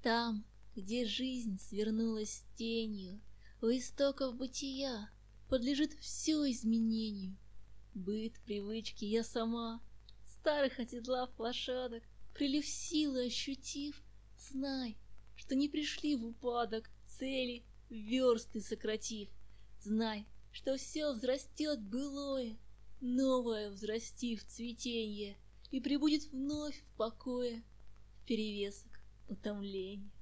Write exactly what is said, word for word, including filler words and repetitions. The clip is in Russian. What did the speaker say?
Там, где жизнь свернулась тенью, у истоков бытия подлежит все изменению. Быт, привычки, я сама, старых оседлав лошадок, прилив силы ощутив, знай, что не пришли в упадок цели, версты сократив. Знай, что все взрастет былое, новое взрастив цветенье, и прибудет вновь в покое, в перевесок утомления.